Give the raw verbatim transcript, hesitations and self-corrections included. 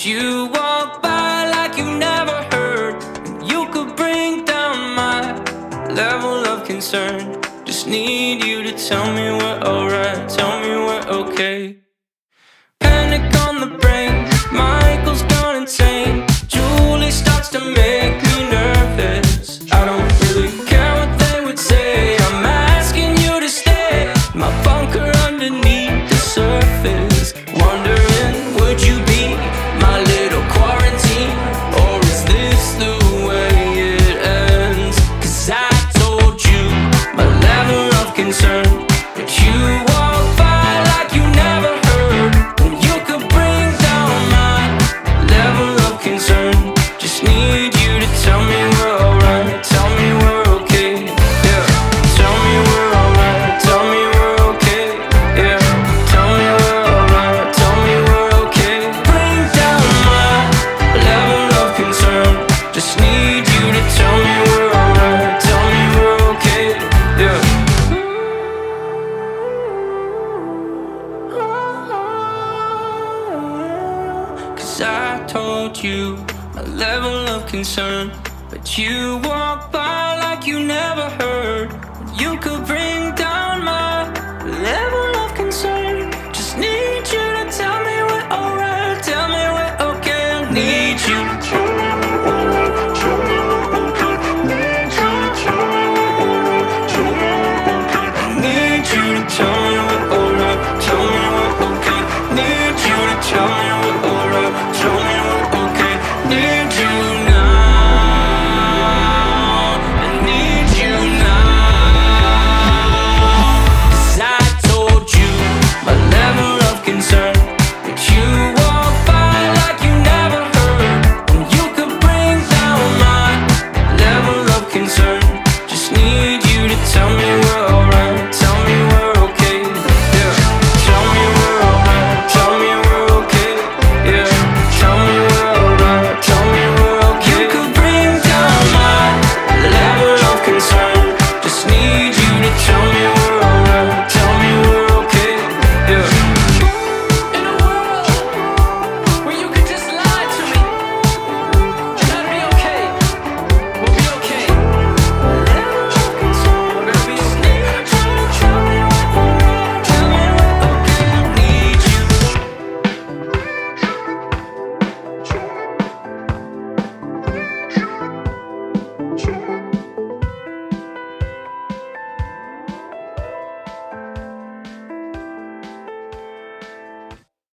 But you walk by like you never heard. And you could bring down my level of concern. Just need you to tell me we're alright, tell me we're okay. Panic on the brain, Michael's gone insane. Julie starts to make me nervous. I don't really care what they would say. I'm asking you to stay. My bunker underneath the surface. Wondering, would you be my little quarantine? Or is this the way it ends? Cause I told you my level of concern. But you walk by like you never heard. And you could bring down my level of concern. Just need you to tell me we're alright, tell me we're okay, yeah. Tell me we're alright, tell me we're okay, yeah. Tell me we're alright, tell me we're okay. Bring down my level of concern. Just need you to tell me we're alright, tell me we're okay, yeah. Cause I told you my level of concern. But you walk by like you never heard. You could bring